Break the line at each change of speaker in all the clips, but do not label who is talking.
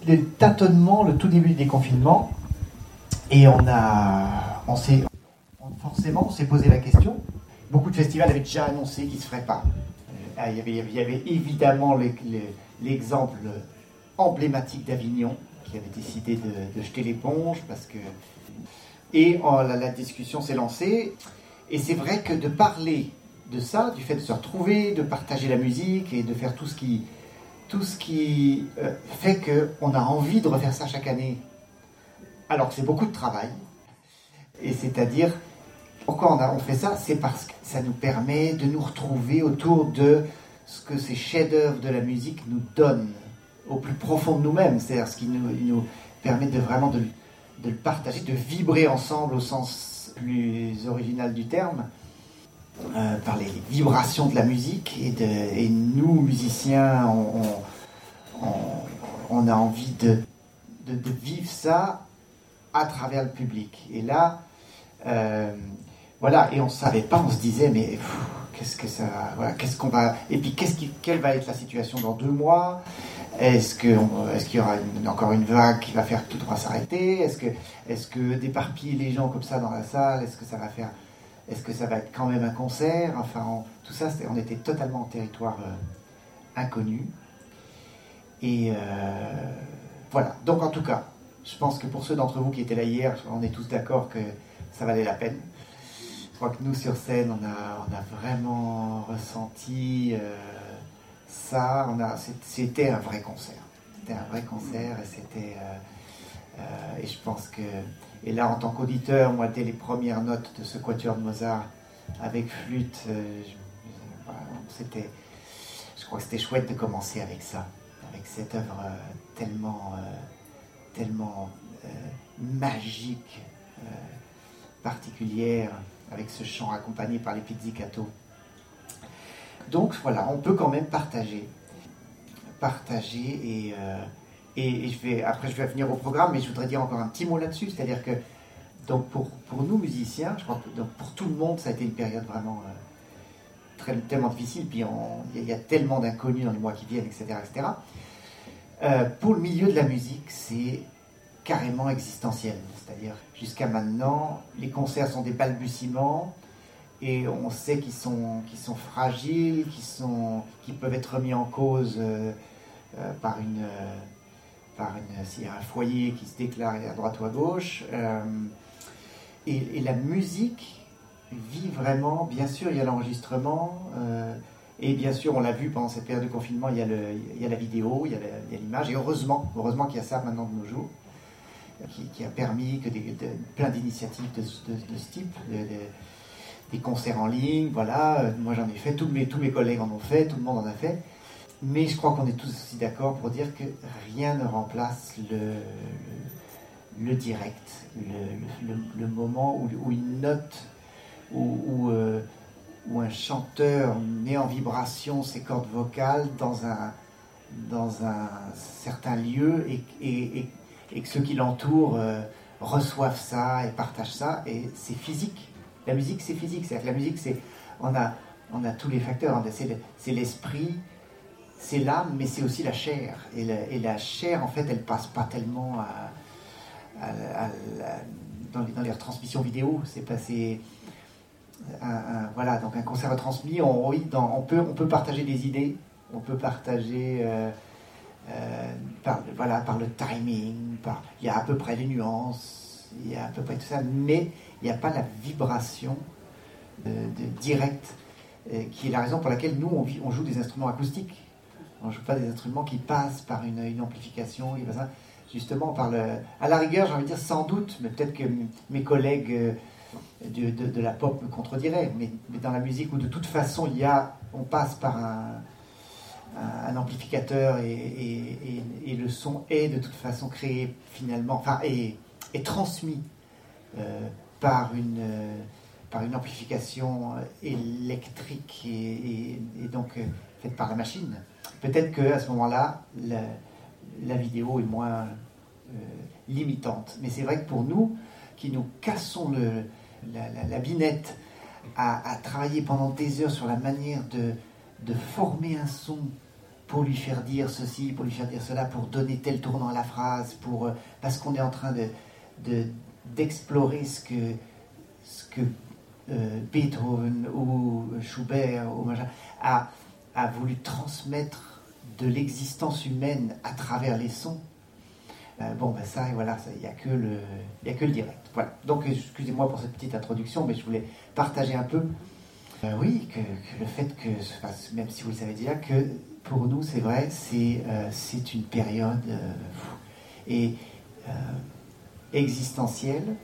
le tâtonnement, le tout début du déconfinement, et forcément, on s'est posé la question. Beaucoup de festivals avaient déjà annoncé qu'ils ne se feraient pas. Il y avait évidemment l'exemple emblématique d'Avignon, qui avait décidé de jeter l'éponge, la discussion s'est lancée. Et c'est vrai que de parler de ça, du fait de se retrouver, de partager la musique et de faire tout ce qui fait qu'on a envie de refaire ça chaque année, alors que c'est beaucoup de travail. Et c'est-à-dire, pourquoi on fait ça? C'est parce que ça nous permet de nous retrouver autour de ce que ces chefs-d'œuvre de la musique nous donnent au plus profond de nous-mêmes, c'est-à-dire ce qui nous permet de vraiment de le partager, de vibrer ensemble au sens plus original du terme, par les vibrations de la musique, et nous, musiciens, on a envie de vivre ça à travers le public. Et là, voilà, et on ne savait pas, on se disait, mais qu'est-ce que ça, voilà, qu'est-ce qu'on va, et puis quelle va être la situation dans 2 mois? Est-ce qu'il y aura encore une vague qui va faire que tout droit s'arrêter? Est-ce que d'éparpiller les gens comme ça dans la salle, est-ce que ça va être quand même un concert? Enfin, tout ça, on était totalement en territoire inconnu. Et voilà. Donc en tout cas, je pense que pour ceux d'entre vous qui étaient là hier, on est tous d'accord que ça valait la peine. Je crois que nous, sur scène, on a vraiment ressenti ça. C'était un vrai concert. C'était un vrai concert, et je pense que... Et là, en tant qu'auditeur, moi, dès les premières notes de ce quatuor de Mozart, avec flûte, je crois que c'était chouette de commencer avec ça, avec cette œuvre tellement magique, particulière, avec ce chant accompagné par les pizzicato. Donc voilà, on peut quand même partager, et après je vais venir au programme, mais je voudrais dire encore un petit mot là-dessus, c'est-à-dire que donc pour nous musiciens, je crois que donc pour tout le monde ça a été une période vraiment tellement difficile, puis il y a tellement d'inconnus dans les mois qui viennent, etc. Pour le milieu de la musique, c'est carrément existentiel, c'est-à-dire jusqu'à maintenant, les concerts sont des balbutiements, et on sait qu'ils sont fragiles, qui peuvent être remis en cause s'il y a un foyer qui se déclare à droite ou à gauche. Et la musique vit vraiment, bien sûr, il y a l'enregistrement, et bien sûr, on l'a vu pendant cette période de confinement, il y a la vidéo, il y a l'image, et heureusement qu'il y a ça maintenant de nos jours, qui a permis que plein d'initiatives de ce type, des concerts en ligne, voilà, moi j'en ai fait, tous mes collègues en ont fait, tout le monde en a fait, mais je crois qu'on est tous aussi d'accord pour dire que rien ne remplace le direct, le moment où une note, où un chanteur met en vibration ses cordes vocales dans un certain lieu, et que ceux qui l'entourent reçoivent ça et partagent ça, et c'est physique. La musique, c'est physique. C'est-à-dire que la musique, on a tous les facteurs. C'est l'esprit, c'est l'âme, mais c'est aussi la chair. Et la chair, en fait, elle passe pas tellement dans les retransmissions vidéo. C'est passé... voilà, donc un concert retransmis, on peut partager des idées, on peut partager par le timing, il y a à peu près les nuances, il y a à peu près tout ça, mais il n'y a pas la vibration directe, qui est la raison pour laquelle nous on joue des instruments acoustiques. On ne joue pas des instruments qui passent par une amplification, justement à la rigueur, j'ai envie de dire sans doute, mais peut-être que mes collègues de la pop me contrediraient, mais dans la musique où de toute façon on passe par un amplificateur, et le son est de toute façon créé finalement, est transmis par une amplification électrique, et donc faite par la machine. Peut-être qu'à ce moment-là, la vidéo est moins limitante. Mais c'est vrai que pour nous, qui nous cassons la binette à travailler pendant des heures sur la manière de former un son pour lui faire dire ceci, pour lui faire dire cela, pour donner tel tournant à la phrase, parce qu'on est en train d'explorer ce que Beethoven ou Schubert ou machin a voulu transmettre de l'existence humaine à travers les sons. Ça, voilà, il n'y a que le direct. Voilà. Donc, excusez-moi pour cette petite introduction, mais je voulais partager un peu, oui, que le fait que, même si vous le savez déjà, que pour nous, c'est vrai, c'est une période existentielle,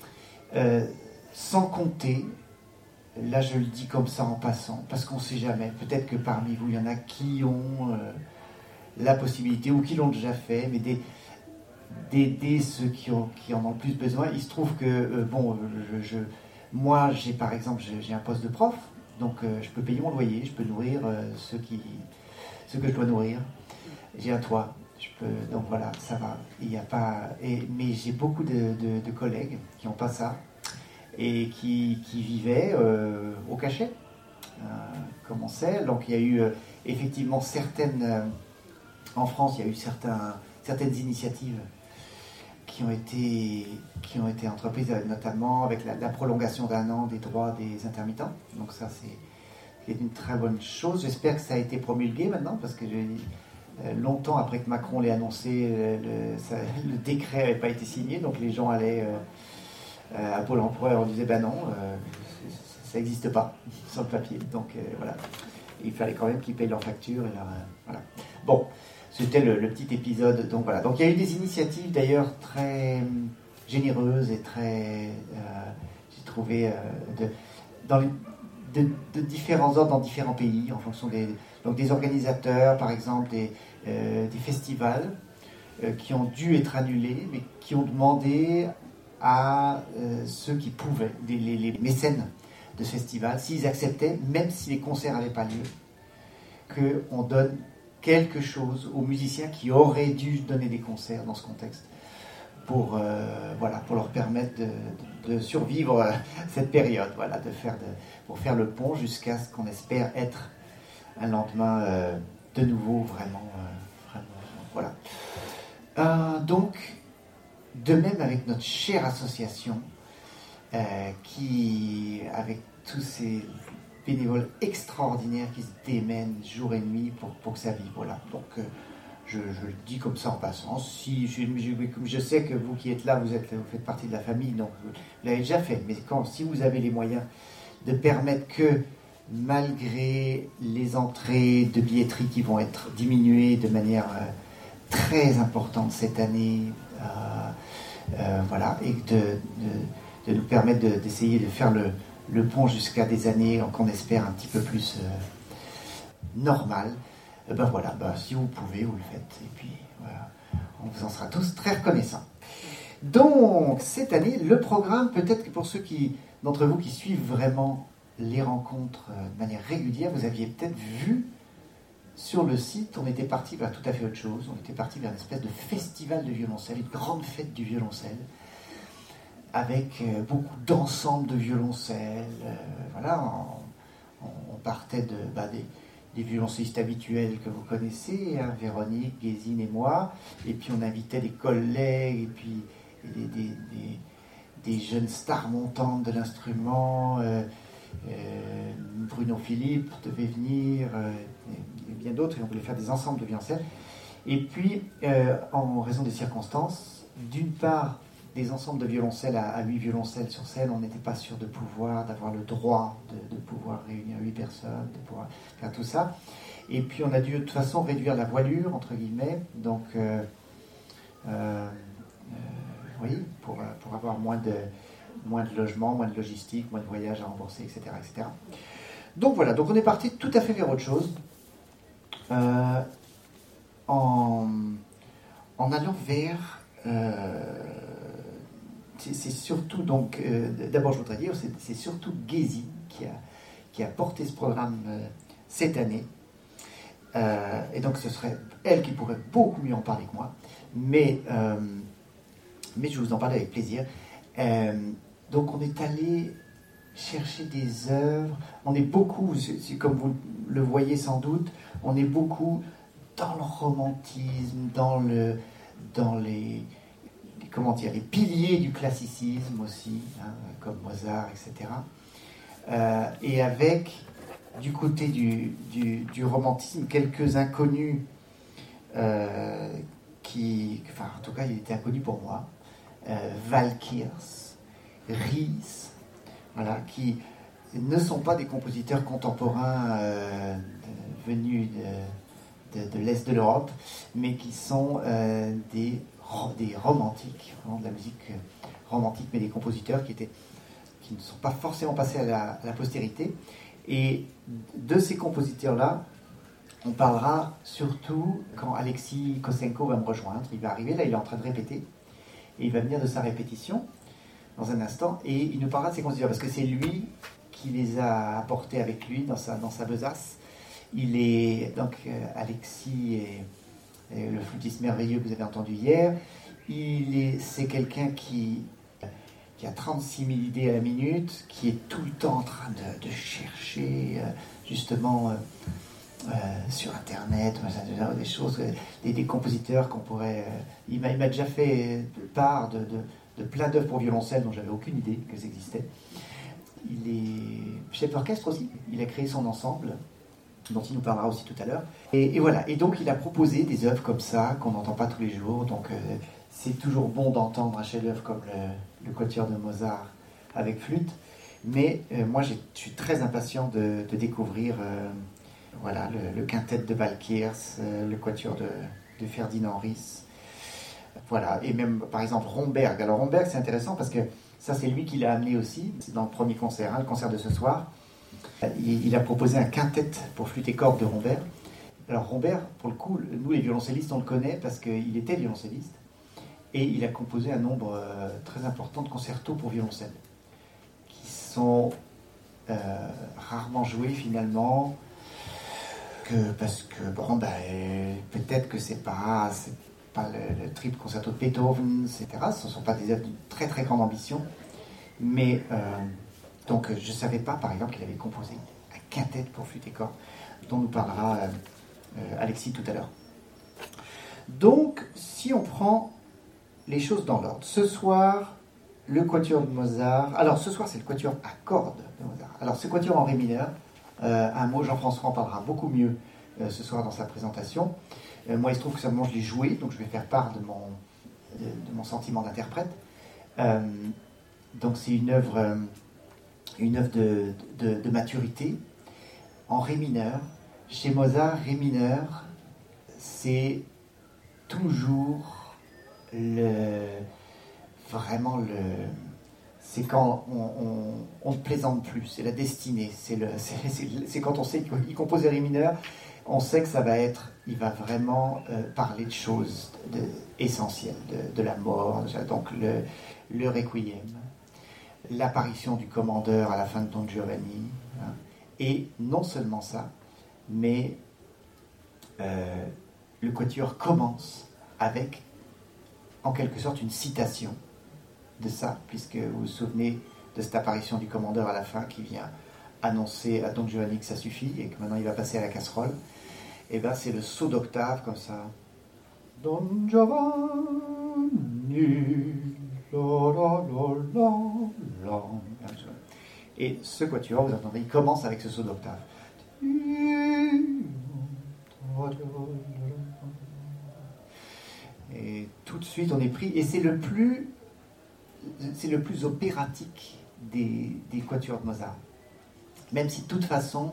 sans compter, là je le dis comme ça en passant, parce qu'on ne sait jamais, peut-être que parmi vous, il y en a qui ont la possibilité, ou qui l'ont déjà fait, mais d'aider ceux qui en ont le plus besoin. Il se trouve que, moi, par exemple, j'ai un poste de prof, donc je peux payer mon loyer, je peux nourrir ceux que je dois nourrir. J'ai un toit, donc voilà, ça va. Il y a pas, mais j'ai beaucoup de collègues qui n'ont pas ça et qui vivaient au cachet, comme on sait. Donc il y a eu effectivement en France, il y a eu certaines initiatives qui ont été entreprises, notamment avec la prolongation d'1 an des droits des intermittents. Donc ça, c'est une très bonne chose. J'espère que ça a été promulgué maintenant, parce que longtemps après que Macron l'ait annoncé, le décret n'avait pas été signé, donc les gens allaient à Pôle emploi et on disait non, ça n'existe pas sur le papier. Donc voilà, il fallait quand même qu'ils payent leurs factures. Voilà. Bon, c'était le petit épisode. Donc voilà. Donc il y a eu des initiatives d'ailleurs très généreuses et très, j'ai trouvé, de différents ordres dans différents pays, en fonction des organisateurs, par exemple, des festivals qui ont dû être annulés, mais qui ont demandé à ceux qui pouvaient, les mécènes de festivals, s'ils acceptaient, même si les concerts n'avaient pas lieu, qu'on donne quelque chose aux musiciens qui auraient dû donner des concerts dans ce contexte, pour leur permettre de survivre cette période, voilà, pour faire le pont jusqu'à ce qu'on espère être un lendemain de nouveau vraiment voilà. Donc, de même avec notre chère association, qui, avec tous ces bénévoles extraordinaires qui se démènent jour et nuit pour que ça vive, voilà. Donc, je le dis comme ça en passant. Comme je sais que vous qui êtes là, vous faites partie de la famille, donc vous l'avez déjà fait. Mais si vous avez les moyens de permettre que, malgré les entrées de billetterie qui vont être diminuées de manière très importante cette année, voilà, et de nous permettre d'essayer de faire le pont jusqu'à des années qu'on espère un petit peu plus normales, voilà, si vous pouvez, vous le faites. Et puis, voilà, on vous en sera tous très reconnaissants. Donc, cette année, le programme, peut-être que pour ceux d'entre vous qui suivent vraiment les rencontres de manière régulière, vous aviez peut-être vu sur le site, on était parti vers tout à fait autre chose. On était parti vers une espèce de festival de violoncelle, une grande fête du violoncelle, avec beaucoup d'ensembles de violoncelles. Voilà, on partait des violoncellistes habituels que vous connaissez, hein, Véronique, Gézine et moi, et puis on invitait des collègues, et puis des jeunes stars montantes de l'instrument. Bruno Philippe devait venir, et bien d'autres, et on voulait faire des ensembles de violoncelles. Et puis, en raison des circonstances, d'une part, des ensembles de violoncelles à 8 violoncelles sur scène, on n'était pas sûr d'avoir le droit de pouvoir réunir 8 personnes, de pouvoir faire tout ça. Et puis on a dû de toute façon réduire la voilure, entre guillemets, donc oui, pour avoir moins de logements, moins de logistique, moins de voyages à rembourser, etc., etc. Donc voilà, donc on est parti tout à fait vers autre chose, en allant vers... c'est surtout, donc, d'abord je voudrais dire, c'est surtout Gézine qui a porté ce programme cette année. Et donc ce serait elle qui pourrait beaucoup mieux en parler que moi. Mais je vous en parle avec plaisir. Donc on est allé chercher des œuvres. On est beaucoup, comme vous le voyez sans doute, on est beaucoup dans le romantisme, dans les piliers du classicisme aussi, hein, comme Mozart, etc. Et avec, du côté du romantisme, quelques inconnus en tout cas, il était inconnu pour moi. Valkyrs, Ries, voilà, qui ne sont pas des compositeurs contemporains venus de l'Est de l'Europe, mais qui sont des romantiques, vraiment de la musique romantique, mais des compositeurs qui ne sont pas forcément passés à la postérité. Et de ces compositeurs-là, on parlera surtout quand Alexis Kosenko va me rejoindre. Il va arriver, là il est en train de répéter, et il va venir de sa répétition dans un instant, et il nous parlera de ses compositeurs, parce que c'est lui qui les a apportés avec lui dans sa besace. Alexis est le flûtiste merveilleux que vous avez entendu hier. C'est quelqu'un qui a 36 000 idées à la minute, qui est tout le temps en train de chercher justement sur Internet des choses, des compositeurs qu'on pourrait... il m'a déjà fait part de plein d'œuvres pour violoncelle dont j'avais aucune idée que ça existait. Il est chef d'orchestre aussi, il a créé son ensemble, dont il nous parlera aussi tout à l'heure. Et voilà, et donc il a proposé des œuvres comme ça, qu'on n'entend pas tous les jours, donc c'est toujours bon d'entendre un chef-d'œuvre comme le Quatuor de Mozart avec flûte, mais moi je suis très impatient de découvrir le quintet de Valkyrs, le Quatuor de Ferdinand Ries, voilà, et même par exemple Romberg. Alors Romberg c'est intéressant parce que ça c'est lui qui l'a amené aussi, c'est dans le premier concert, le concert de ce soir. Il a proposé un quintet pour flûte et cordes de Romberg. Alors Romberg, pour le coup, nous les violoncellistes, on le connaît parce qu'il était violoncelliste et il a composé un nombre très important de concertos pour violoncelle qui sont rarement joués finalement, parce que peut-être que c'est pas le triple concerto de Beethoven, etc. Ce ne sont pas des œuvres d'une très très grande ambition, mais donc je ne savais pas par exemple qu'il avait composé un quintet pour flûte et cordes, dont nous parlera Alexis tout à l'heure. Donc si on prend les choses dans l'ordre, ce soir le Quatuor de Mozart, alors ce soir c'est le Quatuor à cordes de Mozart. Alors ce Quatuor en ré mineur, un mot, Jean-François en parlera beaucoup mieux ce soir dans sa présentation. Moi il se trouve que seulement je l'ai joué, donc je vais faire part de mon sentiment d'interprète. Donc c'est une œuvre de maturité en ré mineur. Chez Mozart, ré mineur, c'est toujours c'est quand on ne plaisante plus, c'est la destinée, c'est quand on sait qu'il compose des ré mineurs, on sait que il va vraiment parler de choses essentielles, de la mort, donc le requiem, l'apparition du commandeur à la fin de Don Giovanni, hein. Et non seulement ça, mais le quatuor commence avec en quelque sorte une citation de ça, puisque vous vous souvenez de cette apparition du commandeur à la fin qui vient annoncer à Don Giovanni que ça suffit et que maintenant il va passer à la casserole. Et bien c'est le saut d'octave comme ça. Don Giovanni, la la la la la. Et ce quatuor, vous entendez, il commence avec ce saut d'octave. Et tout de suite on est pris, et c'est le plus opératique des quatuors de Mozart. Même si de toute façon,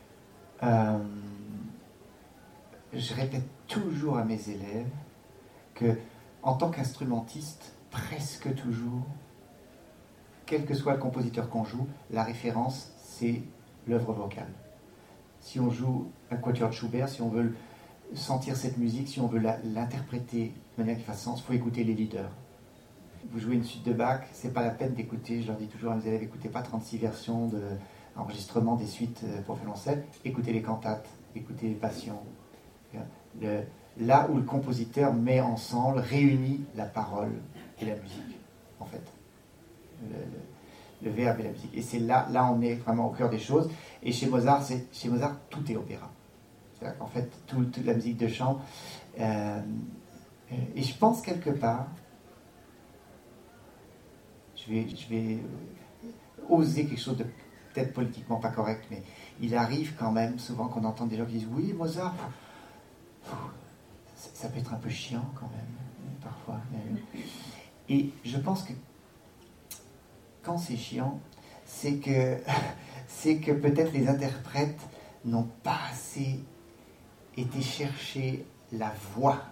je répète toujours à mes élèves que en tant qu'instrumentiste, presque toujours, quel que soit le compositeur qu'on joue, la référence, c'est l'œuvre vocale. Si on joue un quatuor de Schubert, si on veut sentir cette musique, si on veut l'interpréter de manière qui fasse sens, il faut écouter les leaders. Vous jouez une suite de Bach, c'est pas la peine d'écouter, je leur dis toujours à mes élèves, écoutez pas 36 versions d'enregistrement des suites pour violoncelle, écoutez les cantates, écoutez les passions. Là où le compositeur met ensemble, réunit la parole et la musique, en fait. Le verbe et la musique. Et c'est là on est vraiment au cœur des choses. Et chez Mozart, tout est opéra. C'est-à-dire qu'en fait, toute la musique de chant. Et je pense quelque part, je vais oser quelque chose de peut-être politiquement pas correct, mais il arrive quand même souvent qu'on entende des gens qui disent oui, Mozart, ça peut être un peu chiant quand même, parfois. Et je pense que quand c'est chiant, c'est que peut-être les interprètes n'ont pas assez été chercher la voix,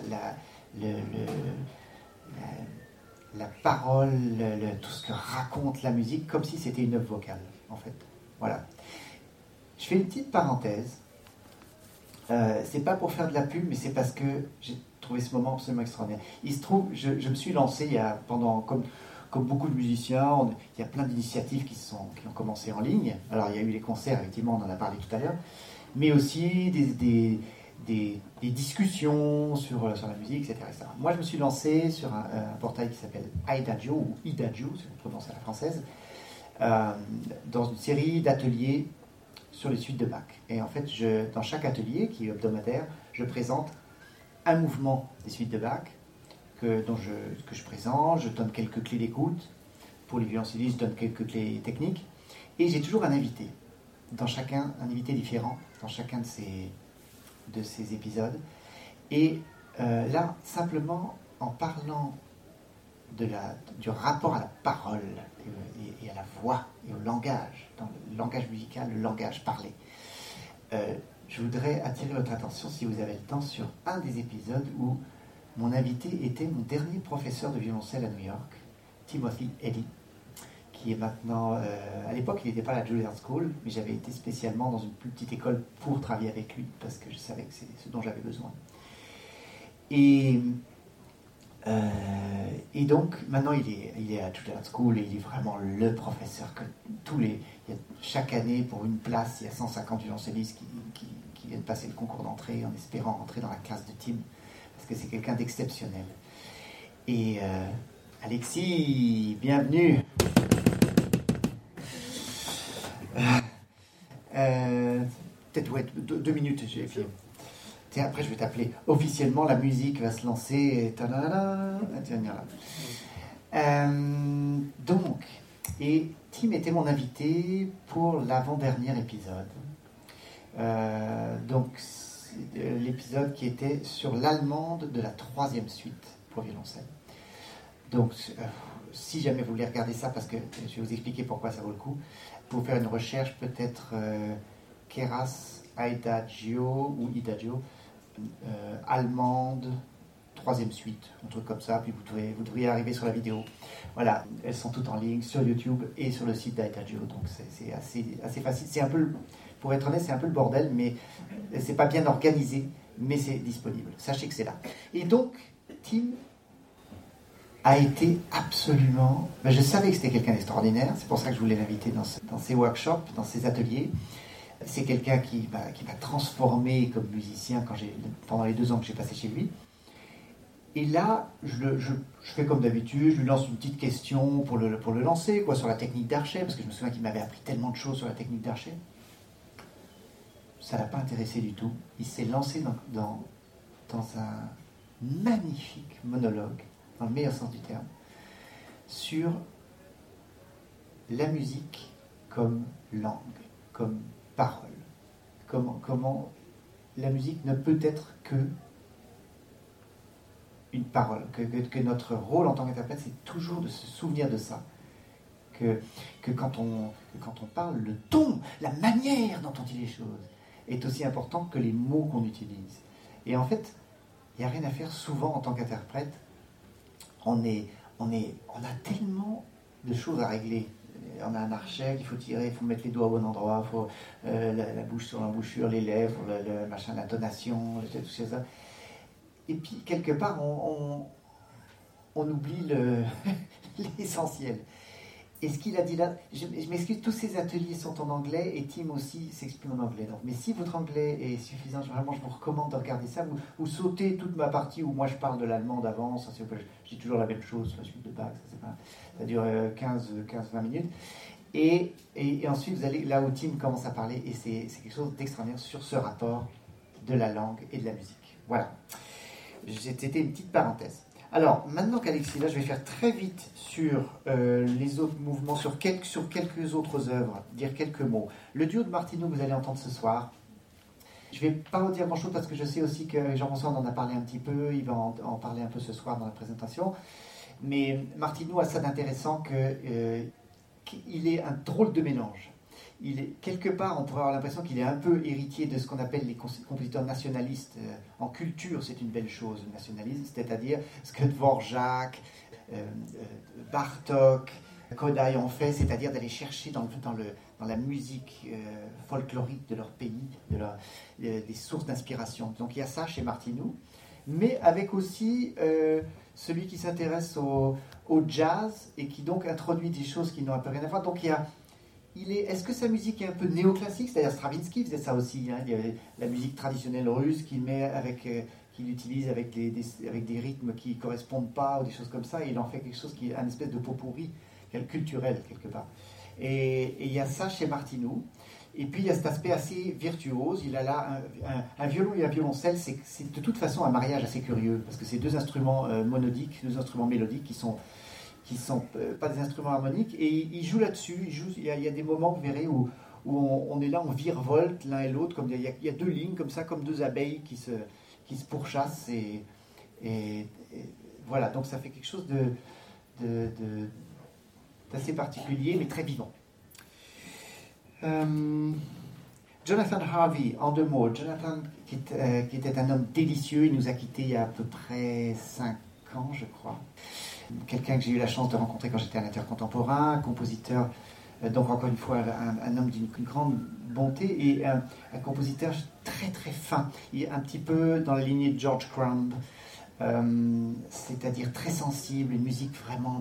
la parole, tout ce que raconte la musique, comme si c'était une œuvre vocale, en fait. Voilà. Je fais une petite parenthèse. C'est pas pour faire de la pub, mais c'est parce que j'ai trouvé ce moment absolument extraordinaire. Il se trouve, je me suis lancé comme beaucoup de musiciens, il y a plein d'initiatives qui ont commencé en ligne. Alors il y a eu les concerts, effectivement, on en a parlé tout à l'heure, mais aussi des discussions sur la musique, etc., etc. Moi, je me suis lancé sur un portail qui s'appelle Idagio, ou Idagio, si vous prononcez à la française, dans une série d'ateliers sur les suites de Bach. Et en fait, dans chaque atelier, qui est hebdomadaire, je présente un mouvement des suites de Bach que je présente, je donne quelques clés d'écoute. Pour les violoncellistes, je donne quelques clés techniques. Et j'ai toujours un invité, un invité différent, dans chacun de ces épisodes. Et là, simplement, en parlant du rapport à la parole et à la voix et au langage, dans le langage musical, le langage parlé, je voudrais attirer votre attention, si vous avez le temps, sur un des épisodes où mon invité était mon dernier professeur de violoncelle à New York, Timothy Eddy, qui est maintenant... à l'époque, il n'était pas à la Juilliard School, mais j'avais été spécialement dans une plus petite école pour travailler avec lui, parce que je savais que c'est ce dont j'avais besoin. Et donc, maintenant, il est à Juilliard School et il est vraiment le professeur que chaque année, pour une place, il y a 150 violoncellistes qui viennent passer le concours d'entrée en espérant rentrer dans la classe de Tim, parce que c'est quelqu'un d'exceptionnel. Et Alexis, bienvenue. Peut-être, ouais, 2 minutes, j'ai fait. Tiens, après, je vais t'appeler. Officiellement, la musique va se lancer. Donc, et Tim était mon invité pour l'avant-dernier épisode. Donc, l'épisode qui était sur l'allemande de la 3e suite pour violoncelle. Donc, si jamais vous voulez regarder ça, parce que je vais vous expliquer pourquoi ça vaut le coup, pour faire une recherche, peut-être Keras, Idagio ou Idagio, allemande, 3e suite, un truc comme ça, puis vous devriez arriver sur la vidéo. Voilà, elles sont toutes en ligne sur YouTube et sur le site d'Idagio, donc c'est assez facile. C'est un peu, pour être honnête, c'est un peu le bordel, mais c'est pas bien organisé, mais c'est disponible. Sachez que c'est là. Et donc, Tim a été absolument... je savais que c'était quelqu'un d'extraordinaire, c'est pour ça que je voulais l'inviter dans ces workshops, dans ces ateliers. C'est quelqu'un qui m'a transformé comme musicien pendant les 2 ans que j'ai passé chez lui. Et là, je fais comme d'habitude, je lui lance une petite question pour le lancer, sur la technique d'archet, parce que je me souviens qu'il m'avait appris tellement de choses sur la technique d'archet. Ça ne l'a pas intéressé du tout. Il s'est lancé dans un magnifique monologue, dans le meilleur sens du terme, sur la musique comme langue, comme parole. Comment la musique ne peut être que une parole, que notre rôle en tant qu'interprète, c'est toujours de se souvenir de ça. Que quand on parle, le ton, la manière dont on dit les choses est aussi important que les mots qu'on utilise. Et en fait, il n'y a rien à faire. Souvent, en tant qu'interprète, on a tellement de choses à régler. On a un archet qu'il faut tirer, il faut mettre les doigts au bon endroit, il faut la bouche sur l'embouchure, les lèvres, le machin, l'intonation, tout ça. Et puis, quelque part, on oublie l'essentiel. Et ce qu'il a dit là, je m'excuse, tous ces ateliers sont en anglais et Tim aussi s'exprime en anglais. Donc, mais si votre anglais est suffisant, vraiment, je vous recommande de regarder ça. Vous sautez toute ma partie où moi je parle de l'allemand d'avance. Je dis toujours la même chose sur la suite de Bach. Ça dure 15-20 minutes. Et ensuite, vous allez là où Tim commence à parler, et c'est quelque chose d'extraordinaire sur ce rapport de la langue et de la musique. Voilà. C'était une petite parenthèse. Alors, maintenant qu'Alexis est là, je vais faire très vite sur les autres mouvements, sur quelques autres œuvres, dire quelques mots. Le duo de Martino que vous allez entendre ce soir, je ne vais pas en dire grand-chose parce que je sais aussi que Jean-François en a parlé un petit peu, il va en parler un peu ce soir dans la présentation. Mais Martino a ça d'intéressant qu'il est un drôle de mélange. Quelque part, on pourrait avoir l'impression qu'il est un peu héritier de ce qu'on appelle les compositeurs nationalistes. En culture, c'est une belle chose, le nationalisme, c'est-à-dire ce que Dvorak, Bartók, Kodály ont fait, c'est-à-dire d'aller chercher dans la musique folklorique de leur pays, des sources d'inspiration. Donc il y a ça chez Martino, mais avec aussi celui qui s'intéresse au jazz et qui donc introduit des choses qui n'ont un peu rien à voir. Donc est-ce que sa musique est un peu néoclassique? C'est-à-dire Stravinsky faisait ça aussi. Hein. Il y avait la musique traditionnelle russe qu'il utilise avec des rythmes qui ne correspondent pas ou des choses comme ça. Et il en fait quelque chose qui est un espèce de pot pourri culturel quelque part. Et il y a ça chez Martino. Et puis il y a cet aspect assez virtuose. Il a là un violon et un violoncelle. C'est de toute façon un mariage assez curieux parce que c'est deux instruments monodiques, deux instruments mélodiques qui sont pas des instruments harmoniques, et il joue là-dessus. Il y a des moments, vous verrez, où on est là, on virevolte l'un et l'autre, comme il y a deux lignes comme ça, comme deux abeilles qui se pourchassent, et voilà, donc ça fait quelque chose d'assez particulier, mais très vivant. Jonathan Harvey, en deux mots. Jonathan, qui était un homme délicieux, il nous a quittés il y a à peu près 5 ans, je crois. Quelqu'un que j'ai eu la chance de rencontrer quand j'étais à l'Intercontemporain, un compositeur, donc encore une fois un homme d'une grande bonté, et un compositeur très très fin, un petit peu dans la lignée de George Crumb, c'est-à-dire très sensible, une musique vraiment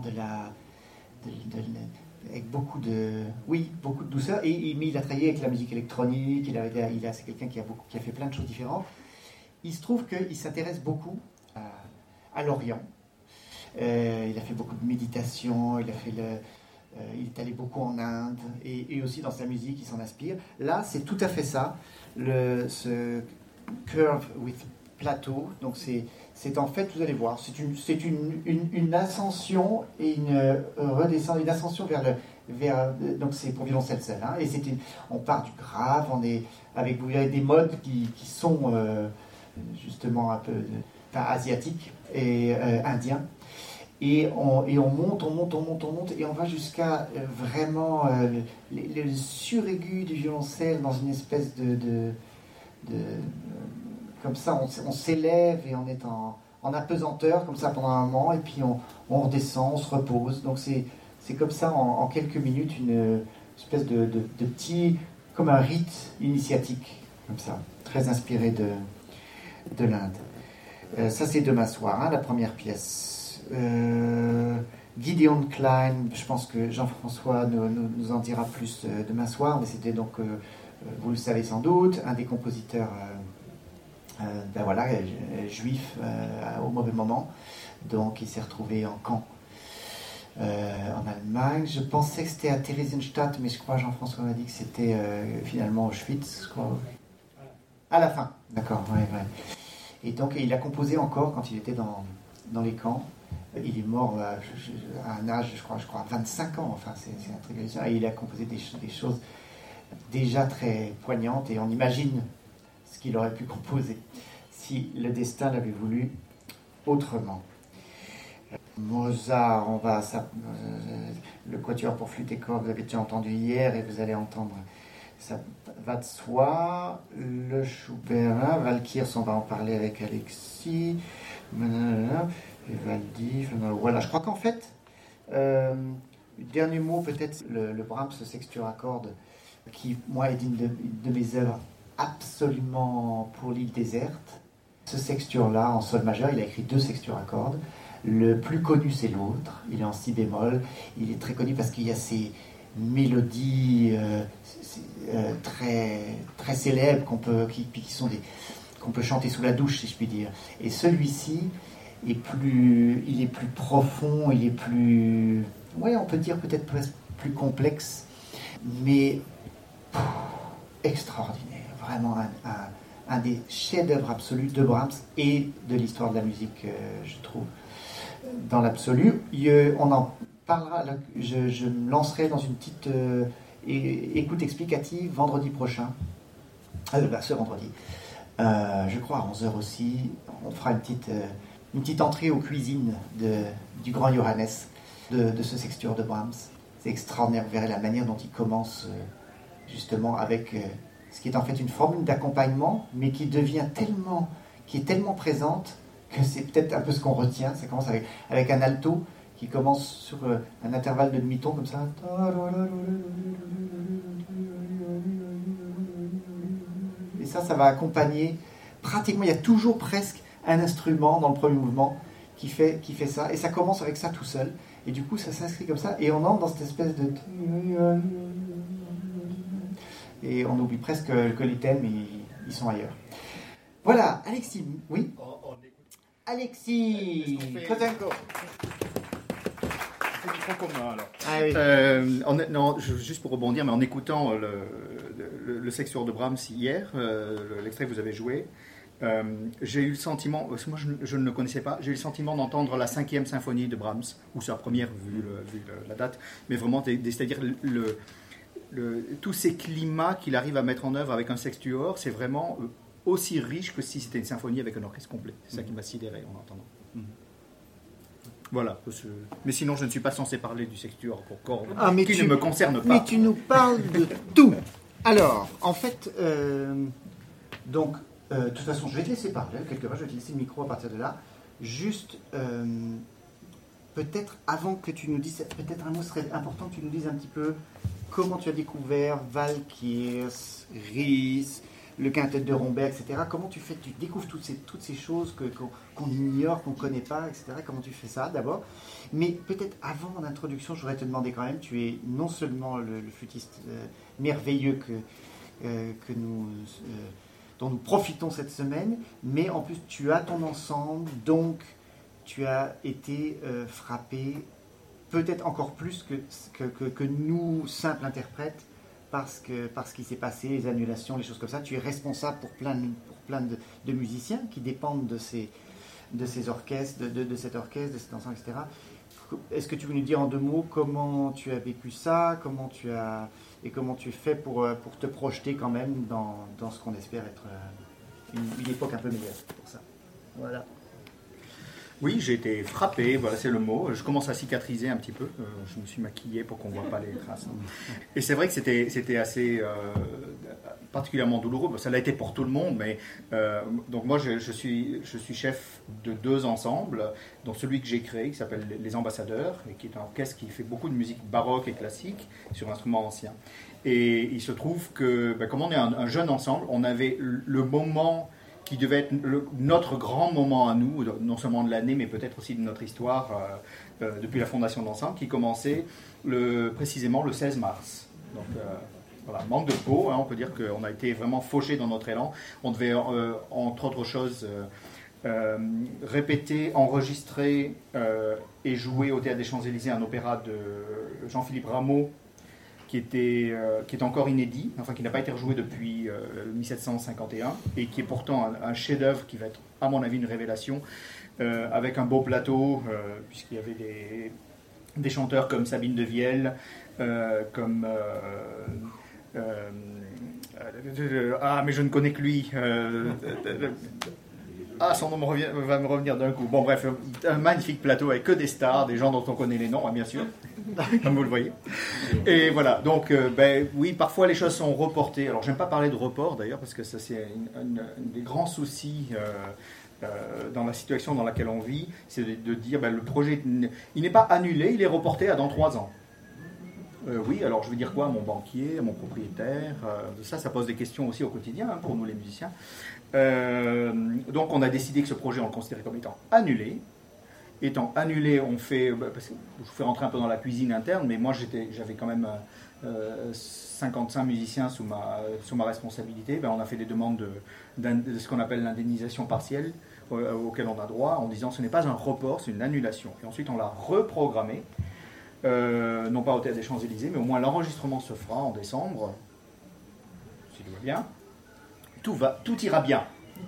avec beaucoup de douceur, mais il a travaillé avec la musique électronique, c'est quelqu'un qui a fait plein de choses différentes. Il se trouve qu'il s'intéresse beaucoup à l'Orient. Il a fait beaucoup de méditation, il est allé beaucoup en Inde, et aussi dans sa musique, il s'en inspire. Là, c'est tout à fait ça, ce curve with plateau. Donc c'est en fait, vous allez voir, c'est une ascension et une redescente, une ascension donc c'est pour violoncelle seul, hein, et on part du grave, vous avez des modes qui sont justement un peu asiatiques et indiens. Et on monte, et on va jusqu'à vraiment le suraigu du violoncelle dans une espèce de comme ça, on s'élève et on est en apesanteur, comme ça pendant un moment, et puis on redescend, on se repose. Donc c'est comme ça, en quelques minutes, une espèce de petit, comme un rite initiatique, comme ça, très inspiré de l'Inde. Ça, c'est demain soir, hein, la première pièce. Gideon Klein, je pense que Jean-François nous en dira plus demain soir, mais c'était donc, vous le savez sans doute, un des compositeurs juif au mauvais moment, donc il s'est retrouvé en camp en Allemagne. Je pensais que c'était à Theresienstadt, mais je crois Jean-François m'a dit que c'était finalement Auschwitz, je crois. À la fin, d'accord, ouais. Et donc il a composé encore quand il était dans les camps. Il est mort à un âge, je crois, 25 ans, enfin, c'est un truc hallucinant. Et il a composé des choses déjà très poignantes, et on imagine ce qu'il aurait pu composer si le destin l'avait voulu autrement. Mozart, le quatuor pour flûte et cordes, vous avez déjà entendu hier, et vous allez entendre, ça va de soi. Le Schubert, Valkyrs, on va en parler avec Alexis. Vivaldi, voilà, je crois qu'en fait, dernier mot peut-être, le Brahms, ce sextuor à cordes, qui, moi, est une de mes œuvres absolument pour l'île déserte. Ce sextuor-là, en sol majeur, il a écrit 2 sextuors à cordes. Le plus connu, c'est l'autre, il est en si bémol. Il est très connu parce qu'il y a ces mélodies très, très célèbres qu'on peut chanter sous la douche, si je puis dire. Et celui-ci, il est plus profond, il est plus, on peut dire peut-être plus complexe, mais extraordinaire, vraiment un des chefs-d'œuvre absolus de Brahms et de l'histoire de la musique, je trouve. Dans l'absolu, on en parlera. Je me lancerai dans une petite écoute explicative vendredi prochain. Ce vendredi. Je crois à 11h aussi. On fera une petite entrée aux cuisines du grand Johannes, de ce sextuor de Brahms. C'est extraordinaire. Vous verrez la manière dont il commence justement avec ce qui est en fait une formule d'accompagnement, mais qui est tellement présente que c'est peut-être un peu ce qu'on retient. Ça commence avec un alto qui commence sur un intervalle de demi-ton comme ça. Et ça va accompagner pratiquement, il y a toujours presque un instrument dans le premier mouvement qui fait ça, et ça commence avec ça tout seul, et du coup ça s'inscrit comme ça, et on entre dans cette espèce de... Et on oublie presque que les thèmes, ils sont ailleurs. Voilà, Alexis, oui. Alexis Kozenko.
Ah oui. Juste pour rebondir, mais en écoutant le sextuor de Brahms hier, l'extrait que vous avez joué, j'ai eu le sentiment, parce que moi je ne le connaissais pas, j'ai eu le sentiment d'entendre la 5e symphonie de Brahms, ou sa première vu la date, mais vraiment, c'est-à-dire tous ces climats qu'il arrive à mettre en œuvre avec un sextuor, c'est vraiment aussi riche que si c'était une symphonie avec un orchestre complet. C'est ça qui m'a sidéré en entendant. Voilà. Mais sinon, je ne suis pas censé parler du sextuor pour cordes, qui ne me concerne pas.
Mais tu nous parles de tout. Alors, en fait, de toute façon, je vais te laisser parler quelque part, je vais te laisser le micro à partir de là. Juste, peut-être avant que tu nous dises, peut-être un mot serait important que tu nous dises un petit peu comment tu as découvert Walkirs, Ries, le quintet de Rombaix, etc. Comment tu découvres toutes ces choses qu'on ignore, qu'on ne connaît pas, etc. Comment tu fais ça d'abord? Mais peut-être avant mon introduction, je voudrais te demander quand même, tu es non seulement le flûtiste merveilleux dont nous profitons cette semaine, mais en plus tu as ton ensemble, donc tu as été frappé peut-être encore plus que nous, simples interprètes, parce qu'il s'est passé, les annulations, les choses comme ça. Tu es responsable pour plein de musiciens qui dépendent de ces orchestres, de cet orchestre, de cet ensemble, etc. Est-ce que tu veux nous dire en 2 mots comment tu as vécu ça, comment tu fais pour te projeter quand même dans ce qu'on espère être une époque un peu meilleure pour ça. Voilà.
Oui, j'ai été frappé, voilà, c'est le mot. Je commence à cicatriser un petit peu. Je me suis maquillé pour qu'on ne voit pas les traces. Et c'est vrai que c'était assez particulièrement douloureux. Ça l'a été pour tout le monde, mais donc moi je suis chef de 2 ensembles. Donc celui que j'ai créé, qui s'appelle Les Ambassadeurs, et qui est un orchestre qui fait beaucoup de musique baroque et classique sur instruments anciens. Et il se trouve que, comme on est un jeune ensemble, on avait le moment qui devait être notre grand moment à nous, non seulement de l'année, mais peut-être aussi de notre histoire depuis la fondation de l'ensemble, qui commençait précisément le 16 mars. Donc voilà, manque de peau, on peut dire qu'on a été vraiment fauchés dans notre élan. On devait, entre autres choses, répéter, enregistrer et jouer au Théâtre des Champs-Élysées un opéra de Jean-Philippe Rameau, qui est encore inédit, enfin qui n'a pas été rejoué depuis 1751, et qui est pourtant un chef-d'œuvre qui va être, à mon avis, une révélation, avec un beau plateau, puisqu'il y avait des chanteurs comme Sabine de Vielle, comme... mais je ne connais que lui. Son nom va me revenir d'un coup. Bon, bref, un magnifique plateau avec que des stars, des gens dont on connaît les noms, bien sûr, comme vous le voyez. Et voilà, donc, oui, parfois les choses sont reportées. Alors, j'aime pas parler de report, d'ailleurs, parce que ça, c'est un des grands soucis dans la situation dans laquelle on vit, c'est de dire, le projet, il n'est pas annulé, il est reporté à dans 3 ans. Oui, alors je veux dire quoi à mon banquier, à mon propriétaire, ça pose des questions aussi au quotidien pour nous les musiciens. Donc on a décidé que ce projet, on le considérait comme étant annulé. Étant annulé, on fait, parce que je vous fais rentrer un peu dans la cuisine interne, mais moi j'avais quand même 55 musiciens sous ma responsabilité. On a fait des demandes de ce qu'on appelle l'indemnisation partielle, auquel on a droit, en disant ce n'est pas un report, c'est une annulation. Et ensuite on l'a reprogrammé. Non pas au Théâtre des Champs-Élysées, mais au moins l'enregistrement se fera en décembre, si tout va bien. tout ira bien.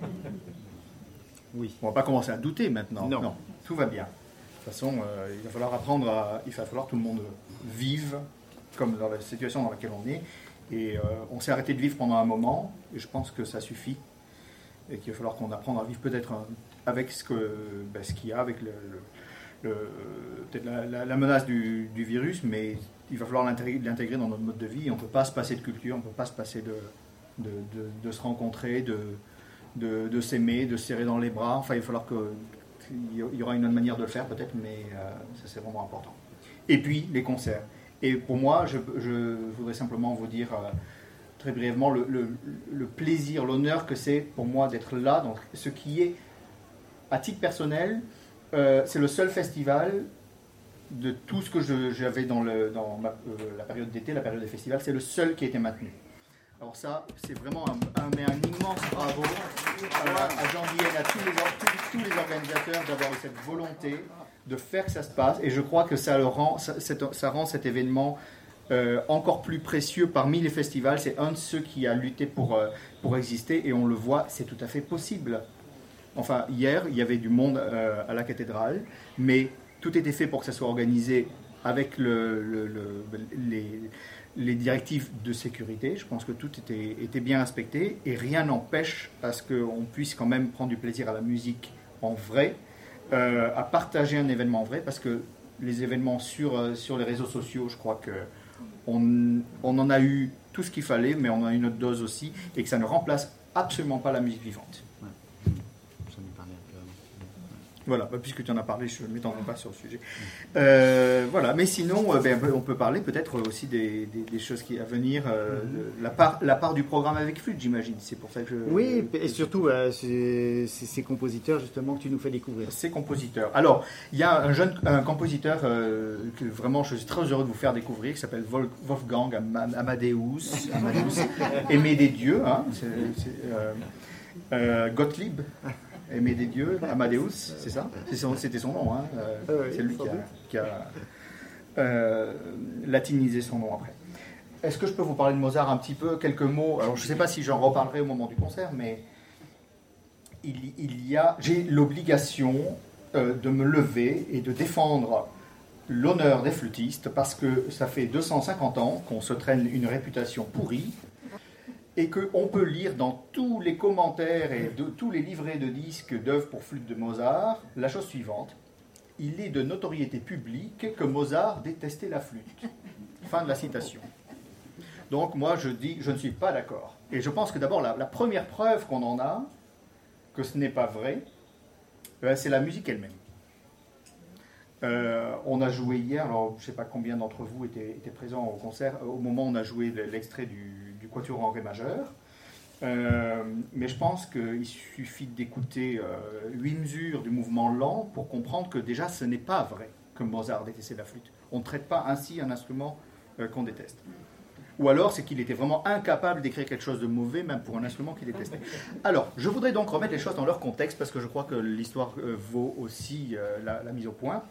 Oui.
On ne va pas commencer à douter maintenant.
Non.
Tout va bien. De toute façon, il va falloir apprendre il va falloir que tout le monde vive comme dans la situation dans laquelle on est. Et on s'est arrêté de vivre pendant un moment, et je pense que ça suffit. Et qu'il va falloir qu'on apprenne à vivre peut-être avec ce qu'il y a, avec peut-être la menace du virus, mais il va falloir l'intégrer dans notre mode de vie. On ne peut pas se passer de culture, on ne peut pas se passer de se rencontrer, de s'aimer, de se serrer dans les bras. Enfin, il va falloir qu'il y aura une autre manière de le faire peut-être, mais ça c'est vraiment important. Et puis les concerts. Et pour moi, je voudrais simplement vous dire très brièvement le plaisir, l'honneur que c'est pour moi d'être là. Donc, ce qui est, à titre personnel, c'est le seul festival de tout ce que j'avais dans la période d'été, la période des festivals, c'est le seul qui a été maintenu. Alors ça, c'est vraiment un immense bravo à Jean Guillen, à tous les organisateurs d'avoir eu cette volonté de faire que ça se passe. Et je crois que ça rend cet événement encore plus précieux parmi les festivals. C'est un de ceux qui a lutté pour exister, et on le voit, c'est tout à fait possible. Enfin, hier, il y avait du monde à la cathédrale, mais tout était fait pour que ça soit organisé avec les directives de sécurité. Je pense que tout était bien respecté, et rien n'empêche à ce qu'on puisse quand même prendre du plaisir à la musique en vrai, à partager un événement en vrai, parce que les événements sur les réseaux sociaux, je crois qu'on en a eu tout ce qu'il fallait, mais on en a une autre dose aussi, et que ça ne remplace absolument pas la musique vivante. Voilà, puisque tu en as parlé, je ne m'étendrai pas sur le sujet. Voilà, mais sinon, on peut parler peut-être aussi des choses qui à venir. La part du programme avec flûte, j'imagine. C'est pour ça que
Oui, et surtout, c'est ces compositeurs justement que tu nous fais découvrir.
Ces compositeurs. Alors, il y a un compositeur que vraiment je suis très heureux de vous faire découvrir, qui s'appelle Wolfgang Amadeus, Aimé des dieux. Hein, Gottlieb. Aimé des dieux, Amadeus, c'est ça? C'était son nom, hein. C'est lui qui a latinisé son nom après. Est-ce que je peux vous parler de Mozart un petit peu, quelques mots? Alors je ne sais pas si j'en reparlerai au moment du concert, mais j'ai l'obligation de me lever et de défendre l'honneur des flûtistes, parce que ça fait 250 ans qu'on se traîne une réputation pourrie, et qu'on peut lire dans tous les commentaires et tous les livrets de disques d'œuvres pour flûte de Mozart la chose suivante: il est de notoriété publique que Mozart détestait la flûte. Fin de la citation. Donc moi je dis, je ne suis pas d'accord. Et je pense que d'abord la première preuve qu'on en a, que ce n'est pas vrai, c'est la musique elle-même. On a joué hier, alors je ne sais pas combien d'entre vous étaient présents au concert, au moment où on a joué l'extrait du Quatuor en Ré majeur, mais je pense qu'il suffit d'écouter 8 mesures du mouvement lent pour comprendre que déjà ce n'est pas vrai que Mozart détestait la flûte. On ne traite pas ainsi un instrument qu'on déteste. Ou alors c'est qu'il était vraiment incapable d'écrire quelque chose de mauvais, même pour un instrument qu'il détestait. Alors, je voudrais donc remettre les choses dans leur contexte, parce que je crois que l'histoire vaut aussi la mise au point.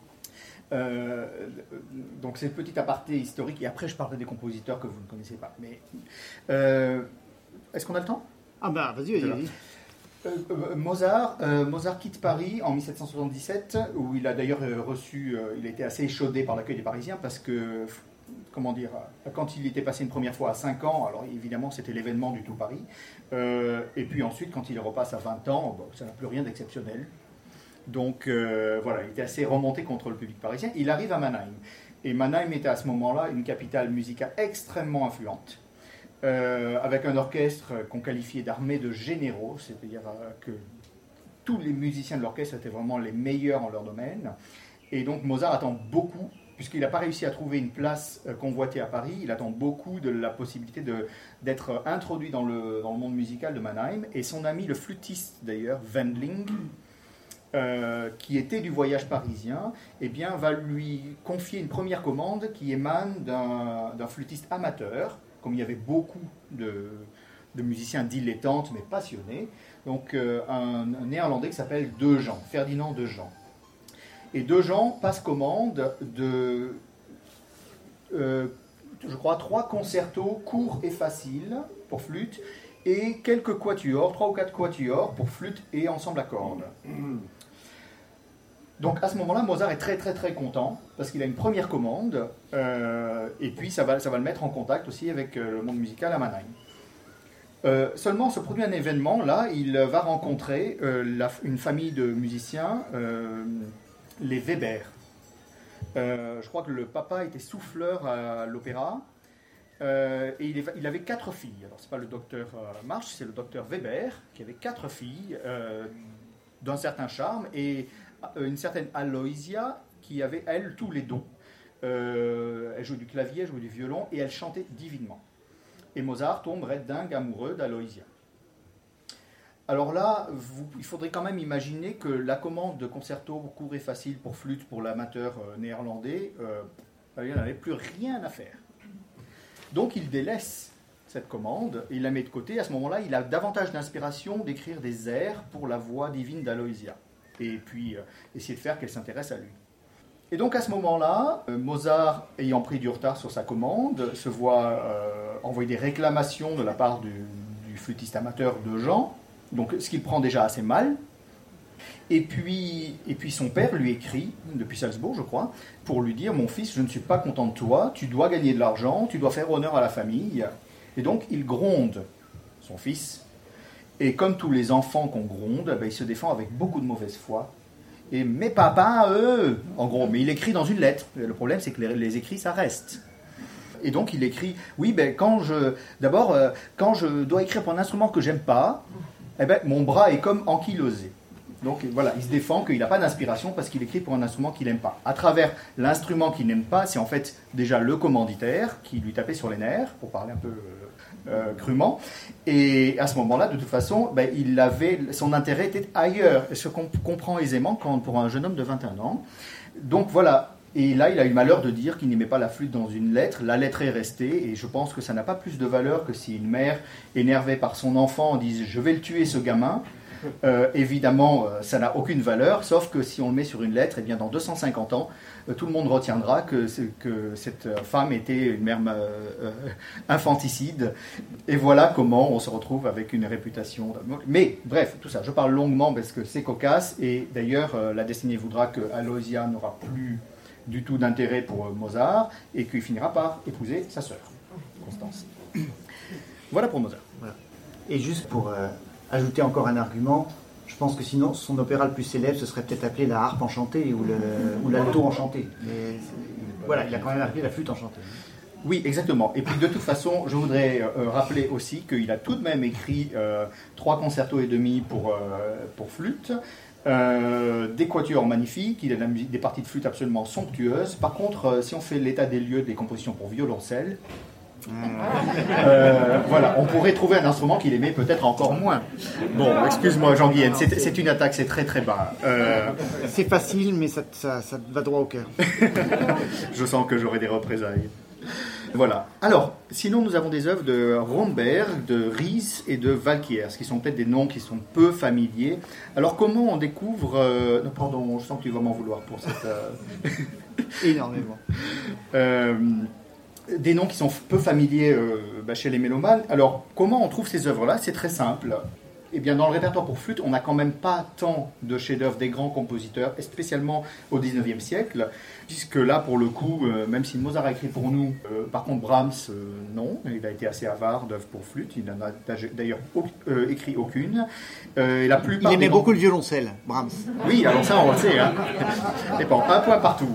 Donc c'est une petite aparté historique, et après je parlerai des compositeurs que vous ne connaissez pas. Mais est-ce qu'on a le temps?
Ah bah vas-y.
Mozart quitte Paris en 1777, où il a d'ailleurs il a été assez échaudé par l'accueil des Parisiens, parce que, comment dire, quand il était passé une première fois à 5 ans, alors évidemment c'était l'événement du tout Paris, et puis ensuite quand il repasse à 20 ans, ça n'a plus rien d'exceptionnel. Donc voilà, il était assez remonté contre le public parisien. Il arrive à Mannheim. Et Mannheim était à ce moment-là une capitale musicale extrêmement influente, avec un orchestre qu'on qualifiait d'armée de généraux, c'est-à-dire que tous les musiciens de l'orchestre étaient vraiment les meilleurs en leur domaine. Et donc Mozart attend beaucoup, puisqu'il n'a pas réussi à trouver une place convoitée à Paris, il attend beaucoup de la possibilité d'être introduit dans le monde musical de Mannheim. Et son ami, le flûtiste d'ailleurs, Wendling, qui était du voyage parisien, va lui confier une première commande qui émane d'un flûtiste amateur, comme il y avait beaucoup de musiciens dilettantes mais passionnés, donc un néerlandais qui s'appelle Dejean, Ferdinand Dejean. Et Dejean passe commande de, je crois, 3 concertos courts et faciles pour flûte, et quelques quatuors, 3 ou 4 quatuors pour flûte et ensemble à cordes. Donc à ce moment-là, Mozart est très très très content parce qu'il a une première commande et puis ça va le mettre en contact aussi avec le monde musical à Mannheim. Seulement se produit un événement, là il va rencontrer une famille de musiciens, les Weber. Je crois que le papa était souffleur à l'opéra et il avait 4 filles. Alors c'est pas le docteur March, c'est le docteur Weber qui avait 4 filles d'un certain charme et une certaine Aloysia qui avait, elle, tous les dons. Elle jouait du clavier, elle jouait du violon et elle chantait divinement. Et Mozart tomberait dingue amoureux d'Aloysia. Alors là, il faudrait quand même imaginer que la commande de concerto court et facile pour flûte pour l'amateur néerlandais, il n'avait plus rien à faire. Donc il délaisse cette commande et il la met de côté. À ce moment-là, il a davantage d'inspiration d'écrire des airs pour la voix divine d'Aloysia. Et puis essayer de faire qu'elle s'intéresse à lui. Et donc à ce moment-là, Mozart, ayant pris du retard sur sa commande, se voit envoyer des réclamations de la part du flûtiste amateur de Jean, donc ce qu'il prend déjà assez mal. Et puis son père lui écrit, depuis Salzbourg je crois, pour lui dire « Mon fils, je ne suis pas content de toi, tu dois gagner de l'argent, tu dois faire honneur à la famille. » Et donc il gronde son fils. Et comme tous les enfants qu'on gronde, il se défend avec beaucoup de mauvaise foi. Et « Mais papa, en gros, mais il écrit dans une lettre. Le problème, c'est que les écrits, ça reste. Et donc, il écrit « Oui, quand je dois écrire pour un instrument que j'aime pas, mon bras est comme ankylosé. » Donc voilà, il se défend qu'il n'a pas d'inspiration parce qu'il écrit pour un instrument qu'il n'aime pas. À travers l'instrument qu'il n'aime pas, c'est en fait déjà le commanditaire qui lui tapait sur les nerfs, pour parler un peu crûment. Et à ce moment-là, de toute façon, son intérêt était ailleurs. Ce qu'on comprend aisément pour un jeune homme de 21 ans. Donc voilà. Et là, il a eu le malheur de dire qu'il n'aimait pas la flûte dans une lettre. La lettre est restée, et je pense que ça n'a pas plus de valeur que si une mère, énervée par son enfant, dit « Je vais le tuer, ce gamin ». Évidemment, ça n'a aucune valeur, sauf que si on le met sur une lettre, dans 250 ans, tout le monde retiendra que cette femme était une mère infanticide. Et voilà comment on se retrouve avec une réputation. Mais bref, tout ça, je parle longuement parce que c'est cocasse. Et d'ailleurs, la destinée voudra que Aloysia n'aura plus du tout d'intérêt pour Mozart et qu'il finira par épouser sa sœur, Constance. Voilà pour Mozart.
Voilà. Et juste pour ajouter encore un argument, je pense que sinon son opéra le plus célèbre ce serait peut-être appelé la harpe enchantée ou l'alto enchanté. Mais voilà, il a quand même appelé la flûte enchantée.
Oui, exactement. Et puis de toute façon, je voudrais rappeler aussi qu'il a tout de même écrit 3 concertos et demi pour flûte, des quatuors magnifiques, il a des parties de flûte absolument somptueuses. Par contre, si on fait l'état des lieux des compositions pour violoncelle, voilà, on pourrait trouver un instrument qu'il aimait peut-être encore moins. Bon, excuse-moi Jean-Guyen, c'est une attaque, c'est très très bas.
C'est facile, mais ça va droit au cœur.
Je sens que j'aurai des représailles. Voilà. Alors, sinon nous avons des œuvres de Romberg, de Ries et de Walkiers, qui sont peut-être des noms qui sont peu familiers. Alors comment on découvre... Pardon, je sens que tu vas m'en vouloir pour cette...
Énormément.
Des noms qui sont peu familiers chez les mélomanes. Alors, comment on trouve ces œuvres-là ? C'est très simple. Eh bien, dans le répertoire pour flûte, on n'a quand même pas tant de chefs-d'œuvre des grands compositeurs, et spécialement au XIXe siècle, puisque là, pour le coup, même si Mozart a écrit pour nous, par contre Brahms, non, il a été assez avare d'œuvres pour flûte, il n'en a d'ailleurs écrit aucune. La plupart
il aimait beaucoup le violoncelle, Brahms.
Oui, alors ça, on le sait. Hein. Et bon, un point partout.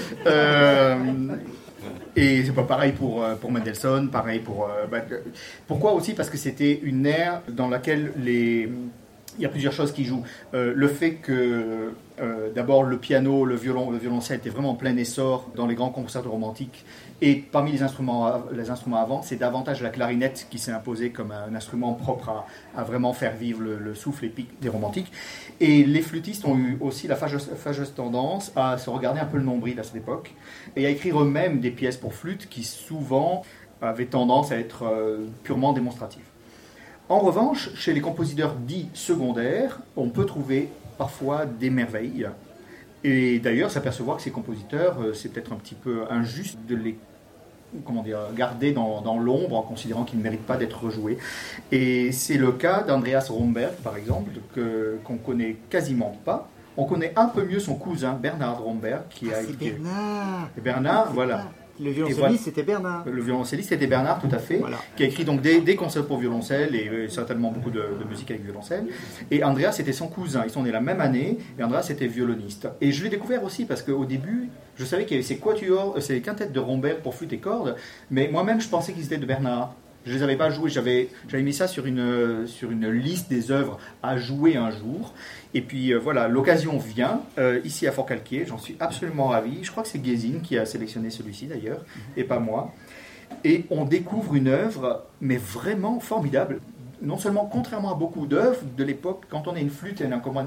Et c'est pas pareil pour Mendelssohn, pareil pour... pourquoi aussi ? Parce que c'était une ère dans laquelle il y a plusieurs choses qui jouent. Le fait que, d'abord, le piano, le violoncelle étaient vraiment en plein essor dans les grands concerts romantiques. Et parmi les instruments avant, c'est davantage la clarinette qui s'est imposée comme un instrument propre à vraiment faire vivre le souffle épique des romantiques. Et les flûtistes ont eu aussi la fâcheuse tendance à se regarder un peu le nombril à cette époque et à écrire eux-mêmes des pièces pour flûte qui souvent avaient tendance à être purement démonstratives. En revanche, chez les compositeurs dits secondaires, on peut trouver parfois des merveilles. Et d'ailleurs, s'apercevoir que ces compositeurs, c'est peut-être un petit peu injuste de les gardé dans l'ombre en considérant qu'il ne mérite pas d'être rejoué. Et c'est le cas d'Andreas Romberg, par exemple, qu'on connaît quasiment pas. On connaît un peu mieux son cousin, Bernhard Romberg, qui a été...
Bernard.
Et Bernard, voilà.
Le violoncelliste, c'était Bernard.
Le violoncelliste, c'était Bernard, tout à fait,
Voilà.
qui a écrit donc des concerts pour violoncelle et certainement beaucoup de musique avec violoncelle. Et Andreas, c'était son cousin. Ils sont nés la même année et Andreas était violoniste. Et je l'ai découvert aussi parce qu'au début, je savais qu'il y avait ces quatuors, ces quintettes de Romberg pour flûte et cordes, mais moi-même, je pensais qu'ils étaient de Bernard. Je ne les avais pas joués, j'avais mis ça sur une liste des œuvres à jouer un jour. Et puis voilà, l'occasion vient, ici à Forcalquier, j'en suis absolument ravi. Je crois que c'est Gézine qui a sélectionné celui-ci d'ailleurs, et pas moi. Et on découvre une œuvre, mais vraiment formidable. Non seulement, contrairement à beaucoup d'œuvres de l'époque, quand on a une flûte et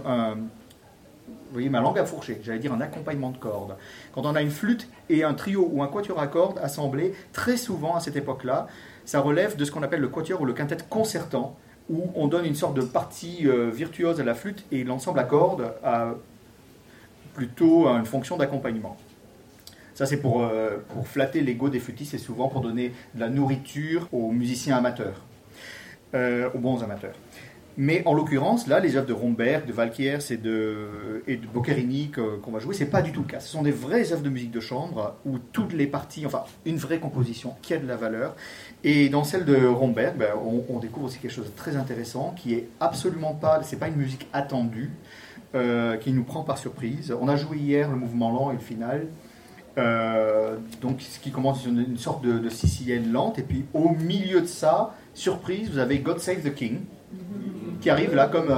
vous voyez ma langue a fourché, j'allais dire un accompagnement de cordes. Quand on a une flûte et un trio ou un quatuor à cordes assemblés, très souvent à cette époque-là, ça relève de ce qu'on appelle le quatuor ou le quintet concertant, où on donne une sorte de partie virtuose à la flûte et l'ensemble à cordes a plutôt une fonction d'accompagnement. Ça, c'est pour flatter l'ego des flûtistes et souvent pour donner de la nourriture aux musiciens amateurs, aux bons amateurs. Mais en l'occurrence, là, les œuvres de Romberg, de Walkiers et de Boccherini qu'on va jouer, c'est pas du tout le cas. Ce sont des vraies œuvres de musique de chambre où toutes les parties, enfin, une vraie composition qui a de la valeur. Et dans celle de Romberg, on découvre aussi quelque chose de très intéressant qui est absolument pas, c'est pas une musique attendue, qui nous prend par surprise. On a joué hier le mouvement lent et le final. Donc, ce qui commence sur une sorte de sicilienne lente, et puis au milieu de ça, surprise, vous avez God Save the King, qui arrive là comme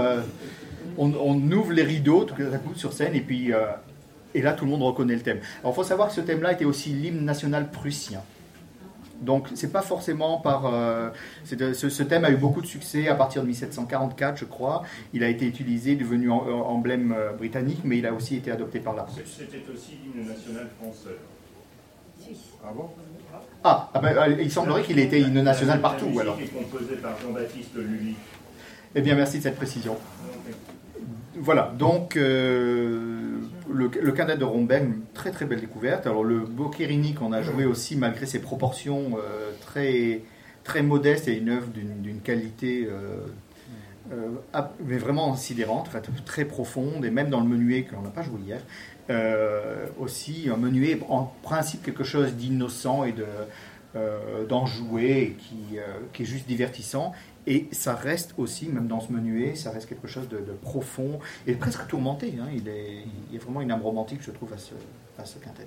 on ouvre les rideaux tout à coup sur scène, et puis et là tout le monde reconnaît le thème. Alors il faut savoir que ce thème-là était aussi l'hymne national prussien. Donc c'est pas forcément par... ce thème a eu beaucoup de succès à partir de 1744, je crois. Il a été utilisé, devenu emblème britannique, mais il a aussi été adopté par la Prusse.
C'était aussi l'hymne national français. Ah bon?
Il semblerait qu'il ait été hymne national partout.
La
Alors.
musique est composée par Jean-Baptiste Lully.
Eh bien, merci de cette précision. Voilà, donc le quintet de Romberg, une très très belle découverte. Alors le Boccherini qu'on a joué aussi, malgré ses proportions très, très modestes, et une œuvre d'une qualité mais vraiment sidérante, en fait, très profonde, et même dans le menuet qu'on n'a pas joué hier, aussi un menuet en principe quelque chose d'innocent et d'enjoué, qui est juste divertissant. Et ça reste aussi, même dans ce menuet, ça reste quelque chose de profond et presque tourmenté. Hein. Il y a vraiment une âme romantique, je trouve, à ce quintet.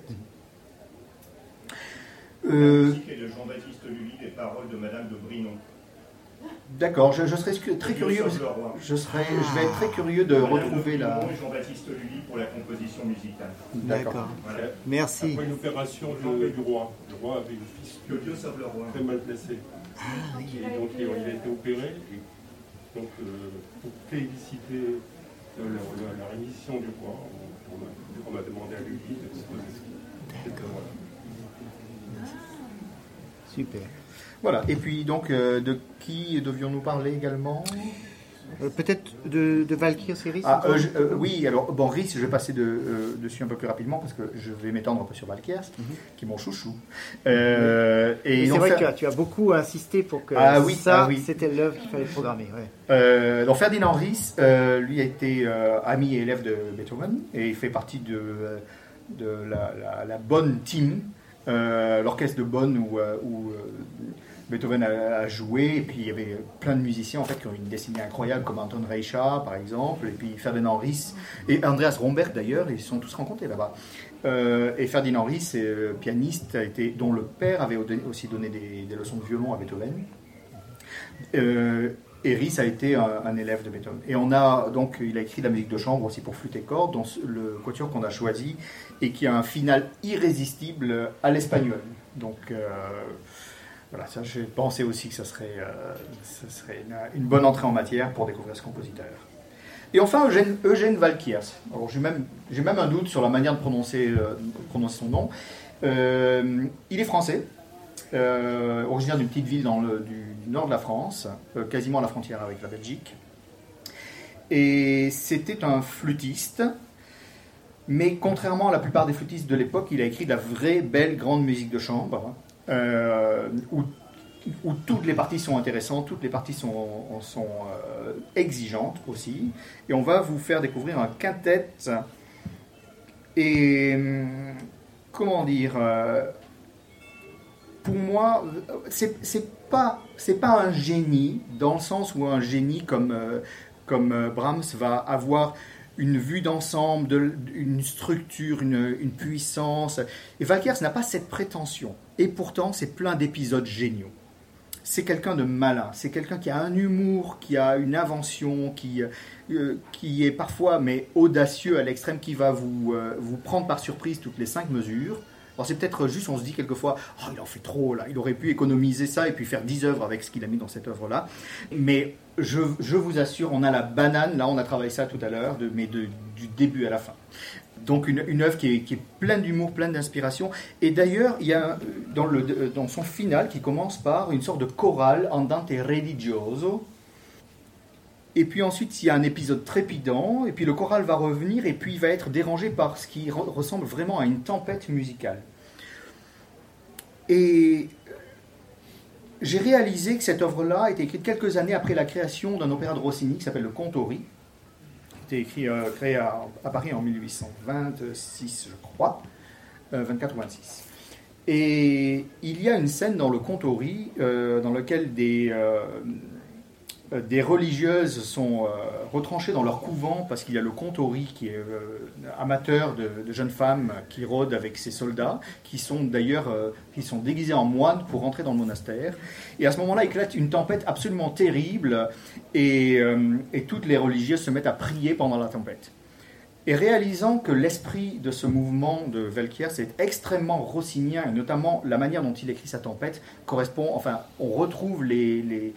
La musique est de Jean-Baptiste Lully, des paroles de Madame de Brinon.
D'accord, je serais très curieux. Je vais être très curieux de retrouver la.
Jean-Baptiste Lully pour la composition musicale.
D'accord.
Voilà.
Merci.
Après une opération du roi. Le roi avait une fistule
Que Dieu sauve le roi.
très mal placée. Et donc il a été opéré. Et donc pour féliciter la rémission du roi, on m'a demandé à Lully de composer ce qui. Voilà.
Super.
Voilà, et puis donc de qui devions-nous parler également?
Peut-être de Walkiers et Ries.
Oui, alors bon, Ries, je vais passer dessus un peu plus rapidement parce que je vais m'étendre un peu sur Walkiers, qui est mon chouchou. Et
c'est
donc,
vrai que tu as beaucoup insisté pour que c'était l'œuvre qu'il fallait programmer. Ouais.
Donc Ferdinand Ries, lui a été ami et élève de Beethoven, et il fait partie de la Bonn Team, l'orchestre de Bonn où Beethoven a joué, et puis il y avait plein de musiciens en fait qui ont une destinée incroyable, comme Anton Reicha par exemple, et puis Ferdinand Ries et Andreas Romberg d'ailleurs, ils se sont tous rencontrés là-bas. Et Ferdinand Ries, pianiste, dont le père avait aussi donné des leçons de violon à Beethoven. Et Ries a été un élève de Beethoven. Et il a écrit de la musique de chambre aussi pour flûte et cordes, dont le quatuor qu'on a choisi, et qui a un final irrésistible à l'espagnol. Donc voilà, ça, j'ai pensé aussi que ça serait une bonne entrée en matière pour découvrir ce compositeur. Et enfin, Eugène Walkiers. Alors, j'ai même un doute sur la manière de prononcer son nom. Il est français, originaire d'une petite ville du nord de la France, quasiment à la frontière avec la Belgique. Et c'était un flûtiste, mais contrairement à la plupart des flûtistes de l'époque, il a écrit de la vraie, belle, grande musique de chambre, où toutes les parties sont intéressantes, toutes les parties sont exigeantes aussi. Et on va vous faire découvrir un quintet. Et comment dire, pour moi, c'est pas un génie, dans le sens où un génie comme Brahms va avoir une vue d'ensemble, une structure, une puissance. Et Walkers n'a pas cette prétention. Et pourtant, c'est plein d'épisodes géniaux. C'est quelqu'un de malin, c'est quelqu'un qui a un humour, qui a une invention, qui est parfois mais audacieux à l'extrême, qui va vous prendre par surprise toutes les 5 mesures. Alors c'est peut-être juste, on se dit quelquefois, oh, il en fait trop là, il aurait pu économiser ça et puis faire 10 œuvres avec ce qu'il a mis dans cette œuvre-là. Mais je vous assure, on a la banane, là on a travaillé ça tout à l'heure, mais du début à la fin. Donc une œuvre qui est pleine d'humour, pleine d'inspiration. Et d'ailleurs, il y a dans son final qui commence par une sorte de chorale andante religioso. Et puis ensuite, il y a un épisode trépidant, et puis le choral va revenir, et puis il va être dérangé par ce qui ressemble vraiment à une tempête musicale. Et j'ai réalisé que cette œuvre-là a été écrite quelques années après la création d'un opéra de Rossini qui s'appelle le Contori. Créé à Paris en 1826, je crois, 24 ou 26. Et il y a une scène dans le Contori dans laquelle des religieuses sont retranchées dans leur couvent parce qu'il y a le Contori qui est amateur de jeunes femmes qui rôdent avec ses soldats, qui sont d'ailleurs déguisés en moines pour rentrer dans le monastère. Et à ce moment-là, éclate une tempête absolument terrible et toutes les religieuses se mettent à prier pendant la tempête. Et réalisant que l'esprit de ce mouvement de Walkers est extrêmement rossinien, et notamment la manière dont il écrit sa tempête correspond, enfin, on retrouve les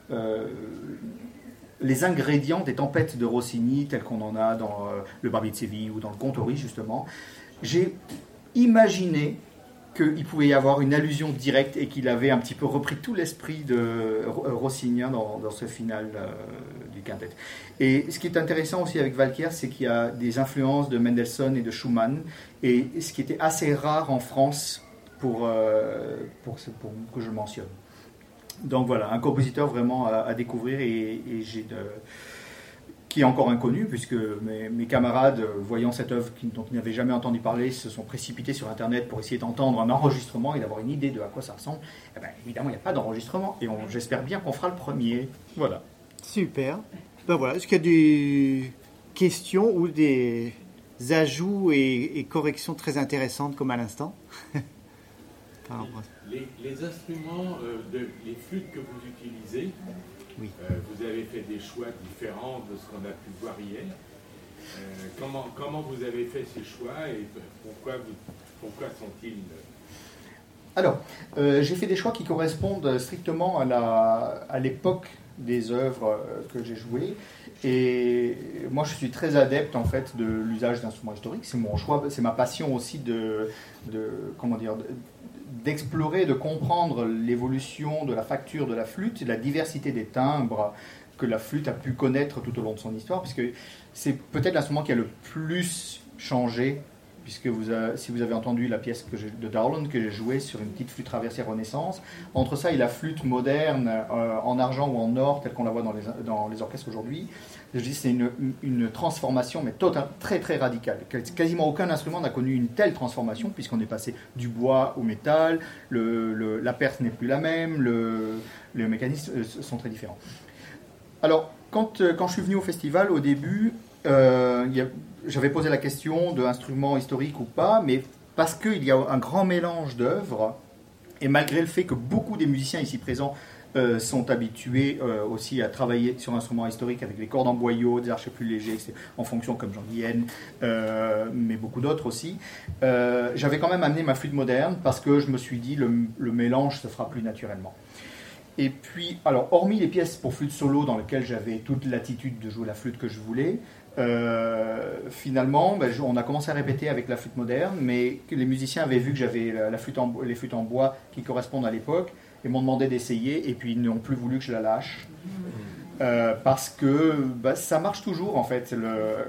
ingrédients des tempêtes de Rossini telles qu'on en a dans le Barbier de Séville ou dans le Contori justement. J'ai imaginé qu'il pouvait y avoir une allusion directe et qu'il avait un petit peu repris tout l'esprit de rossinien dans ce final du quintet. Et ce qui est intéressant aussi avec Walkers, c'est qu'il y a des influences de Mendelssohn et de Schumann, et ce qui était assez rare en France pour que je le mentionne. Donc voilà, un compositeur vraiment à découvrir et qui est encore inconnu, puisque mes camarades, voyant cette œuvre dont ils n'avaient jamais entendu parler, se sont précipités sur Internet pour essayer d'entendre un enregistrement et d'avoir une idée de à quoi ça ressemble. Eh bien, évidemment, il n'y a pas d'enregistrement, et j'espère bien qu'on fera le premier. Voilà.
Super. Ben voilà, est-ce qu'il y a des questions ou des ajouts et corrections très intéressantes comme à l'instant?
Les instruments, les flûtes que vous utilisez, oui. Vous avez fait des choix différents de ce qu'on a pu voir hier. Comment vous avez fait ces choix et pourquoi sont-ils...
Alors, j'ai fait des choix qui correspondent strictement à l'époque des œuvres que j'ai jouées. Et moi, je suis très adepte en fait de l'usage d'instruments historiques. C'est mon choix, c'est ma passion aussi d'explorer, de comprendre l'évolution de la facture de la flûte et la diversité des timbres que la flûte a pu connaître tout au long de son histoire, puisque c'est peut-être l'instrument qui a le plus changé, puisque si vous avez entendu la pièce de Dowland que j'ai jouée sur une petite flûte traversière Renaissance, entre ça et la flûte moderne en argent ou en or, telle qu'on la voit dans les orchestres aujourd'hui, je dis c'est une transformation, mais très très radicale. Quasiment aucun instrument n'a connu une telle transformation, puisqu'on est passé du bois au métal, la perce n'est plus la même, les mécanismes sont très différents. Alors, quand je suis venu au festival, au début, j'avais posé la question de instruments historiques ou pas, mais parce qu'il y a un grand mélange d'œuvres, et malgré le fait que beaucoup des musiciens ici présents sont habitués aussi à travailler sur un instrument historique avec des cordes en boyau, des archets plus légers, en fonction comme Jean Guillen, mais beaucoup d'autres aussi. J'avais quand même amené ma flûte moderne parce que je me suis dit le mélange se fera plus naturellement. Et puis, alors, hormis les pièces pour flûte solo dans lesquelles j'avais toute latitude de jouer la flûte que je voulais, finalement, on a commencé à répéter avec la flûte moderne, mais que les musiciens avaient vu que j'avais les flûtes en bois qui correspondent à l'époque, et m'ont demandé d'essayer, et puis ils n'ont plus voulu que je la lâche. Parce que ça marche toujours, en fait.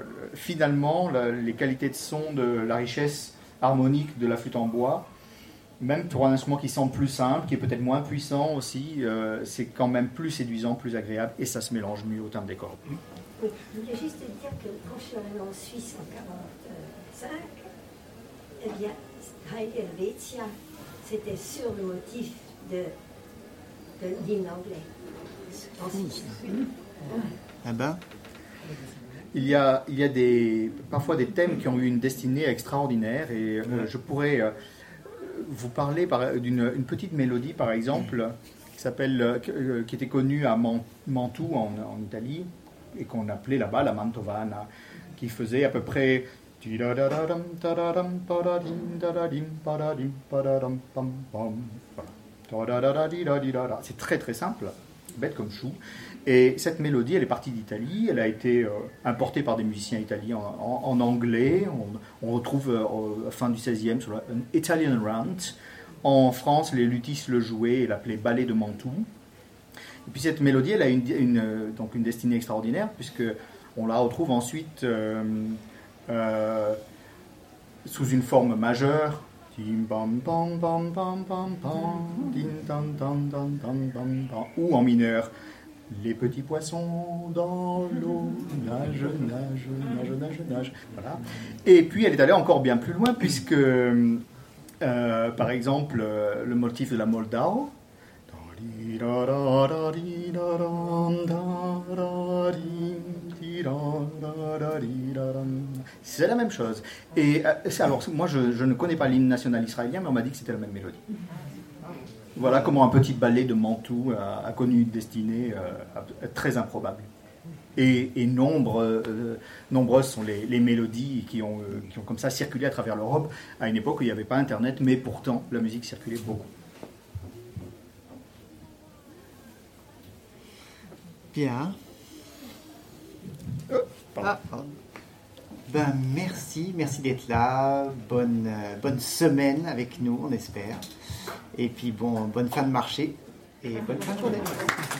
Finalement, les qualités de son, de la richesse harmonique de la flûte en bois même pour un instrument qui semble plus simple, qui est peut-être moins puissant aussi, c'est quand même plus séduisant, plus agréable, et ça se mélange mieux au timbre des cordes.
Oui, je voulais juste dire que quand je suis arrivée en Suisse en 1945, eh bien, Heidi Helvetia, c'était sur le motif de l'hymne anglais. En Suisse.
Ah ben,
Il y a parfois des thèmes qui ont eu une destinée extraordinaire, et je pourrais vous parler d'une petite mélodie, par exemple, qui était connue à Mantoue, en Italie, et qu'on appelait là-bas la Mantovana, qui faisait à peu près... C'est très très simple, bête comme chou. Et cette mélodie, elle est partie d'Italie, elle a été importée par des musiciens italiens en anglais. On retrouve à la fin du XVIe sur un Italian Rant. En France, les luthistes le jouaient et l'appelaient ballet de Mantoue. Et puis cette mélodie, elle a donc une destinée extraordinaire, puisqu'on la retrouve ensuite sous une forme majeure, ou en mineur. Les petits poissons dans l'eau nagent, nagent, nagent, nagent, nagent. Voilà. Et puis elle est allée encore bien plus loin, puisque, par exemple, le motif de la Moldau, c'est la même chose. Et alors, moi, je ne connais pas l'hymne national israélien, mais on m'a dit que c'était la même mélodie. Voilà comment un petit ballet de Mantoue a connu une destinée très improbable. Et nombreuses sont les mélodies qui ont comme ça circulé à travers l'Europe à une époque où il n'y avait pas Internet, mais pourtant la musique circulait beaucoup.
bien. Ben merci d'être là. Bonne semaine avec nous, on espère. Et puis bonne fin de marché et bonne fin de journée.